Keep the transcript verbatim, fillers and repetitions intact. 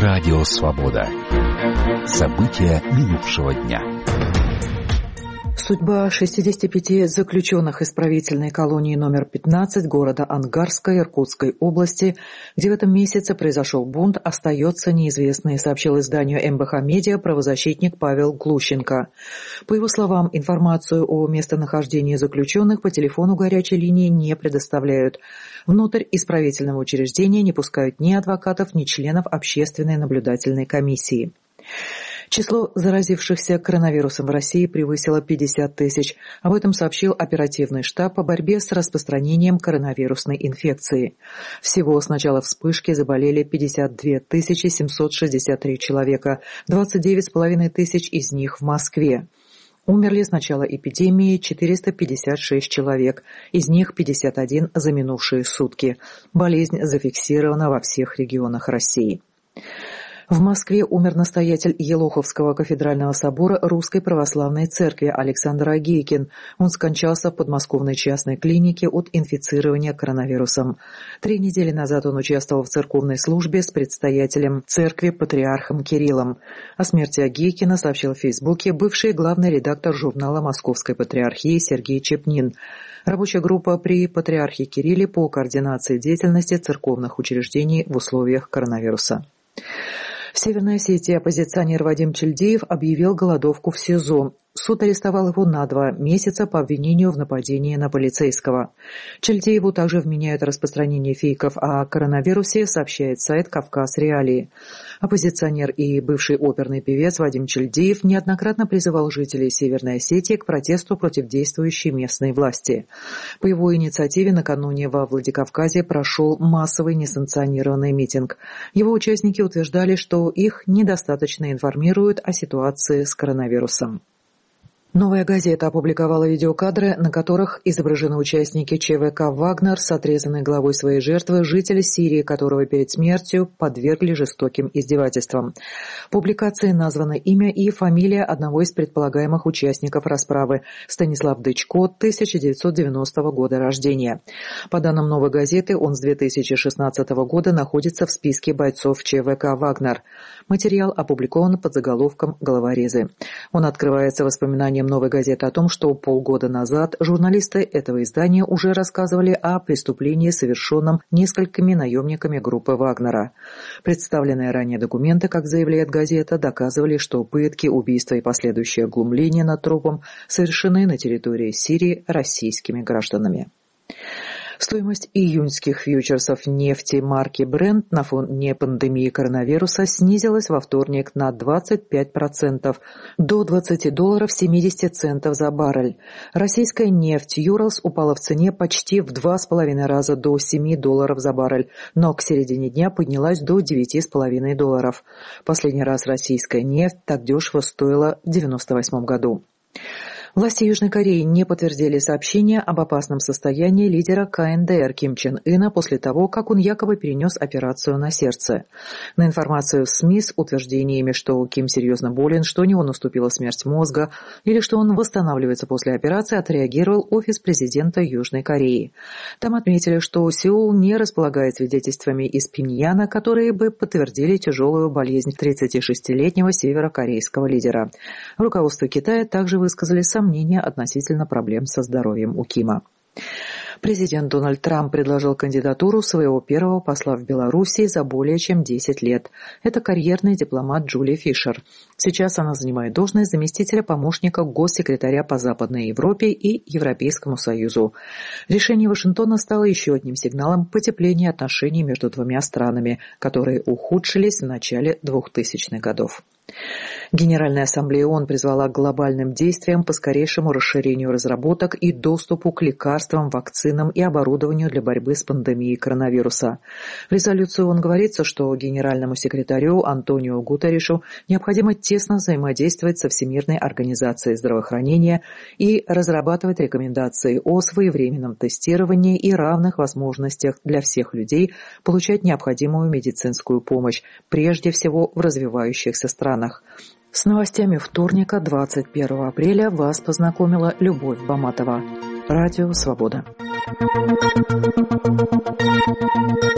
Радио Свобода. События минувшего дня. Судьба шестидесяти пяти заключенных исправительной колонии номер пятнадцать города Ангарска Иркутской области, где в этом месяце произошел бунт, остается неизвестной, сообщил изданию эм бэ ха Медиа правозащитник Павел Глущенко. По его словам, информацию о местонахождении заключенных по телефону горячей линии не предоставляют. Внутрь исправительного учреждения не пускают ни адвокатов, ни членов общественной наблюдательной комиссии. Число заразившихся коронавирусом в России превысило пятьдесят тысяч. Об этом сообщил оперативный штаб по борьбе с распространением коронавирусной инфекции. Всего с начала вспышки заболели пятьдесят две тысячи семьсот шестьдесят три человека, двадцать девять с половиной тысяч из них в Москве. Умерли с начала эпидемии четыреста пятьдесят шесть человек, из них пятьдесят один за минувшие сутки. Болезнь зафиксирована во всех регионах России. В Москве умер настоятель Елоховского кафедрального собора Русской Православной Церкви Александр Агейкин. Он скончался в подмосковной частной клинике от инфицирования коронавирусом. Три недели назад он участвовал в церковной службе с предстоятелем церкви патриархом Кириллом. О смерти Агейкина сообщил в Фейсбуке бывший главный редактор журнала Московской Патриархии Сергей Чепнин. Рабочая группа при патриархе Кирилле по координации деятельности церковных учреждений в условиях коронавируса. В Северной Осетии оппозиционер Вадим Чильдеев объявил голодовку в СИЗО. Суд арестовал его на два месяца по обвинению в нападении на полицейского. Чильдееву также вменяют распространение фейков о коронавирусе, сообщает сайт «Кавказ Реалии». Оппозиционер и бывший оперный певец Вадим Чильдеев неоднократно призывал жителей Северной Осетии к протесту против действующей местной власти. По его инициативе накануне во Владикавказе прошел массовый несанкционированный митинг. Его участники утверждали, что их недостаточно информируют о ситуации с коронавирусом. «Новая газета» опубликовала видеокадры, на которых изображены участники че вэ ка «Вагнер» с отрезанной головой своей жертвы, жителя Сирии, которого перед смертью подвергли жестоким издевательствам. В публикации названо имя и фамилия одного из предполагаемых участников расправы – Станислав Дычко, тысяча девятьсот девяностого года рождения. По данным «Новой газеты», он с две тысячи шестнадцатого года находится в списке бойцов че вэ ка «Вагнер». Материал опубликован под заголовком «Головорезы». Он открывается воспоминанием «Новой газеты» о том, что полгода назад журналисты этого издания уже рассказывали о преступлении, совершенном несколькими наемниками группы Вагнера. Представленные ранее документы, как заявляет газета, доказывали, что пытки, убийства и последующее глумление над трупом совершены на территории Сирии российскими гражданами. Стоимость июньских фьючерсов нефти марки Brent на фоне пандемии коронавируса снизилась во вторник на двадцать пять процентов до двадцати долларов семидесяти центов за баррель. Российская нефть Urals упала в цене почти в два с половиной раза до семи долларов за баррель, но к середине дня поднялась до девяти с половиной долларов. Последний раз российская нефть так дешево стоила в девяносто восьмом году. Власти Южной Кореи не подтвердили сообщение об опасном состоянии лидера ка эн дэ эр Ким Чен Ына после того, как он якобы перенес операцию на сердце. На информацию в СМИ с утверждениями, что Ким серьезно болен, что у него наступила смерть мозга или что он восстанавливается после операции, отреагировал офис президента Южной Кореи. Там отметили, что Сеул не располагает свидетельствами из Пхеньяна, которые бы подтвердили тяжелую болезнь тридцатишестилетнего северокорейского лидера. Руководство Китая также высказали сомнения мнение относительно проблем со здоровьем у Кима. Президент Дональд Трамп предложил кандидатуру своего первого посла в Белоруссии за более чем десять лет. Это карьерный дипломат Джулия Фишер. Сейчас она занимает должность заместителя помощника госсекретаря по Западной Европе и Европейскому Союзу. Решение Вашингтона стало еще одним сигналом потепления отношений между двумя странами, которые ухудшились в начале двухтысячных годов. Генеральная ассамблея ООН призвала к глобальным действиям по скорейшему расширению разработок и доступу к лекарствам, вакцинам и оборудованию для борьбы с пандемией коронавируса. В резолюции ООН говорится, что генеральному секретарю Антонио Гутерришу необходимо тесно взаимодействовать со Всемирной организацией здравоохранения и разрабатывать рекомендации о своевременном тестировании и равных возможностях для всех людей получать необходимую медицинскую помощь, прежде всего в развивающихся странах. С новостями вторника, двадцать первого апреля, вас познакомила Любовь Баматова. Радио «Свобода».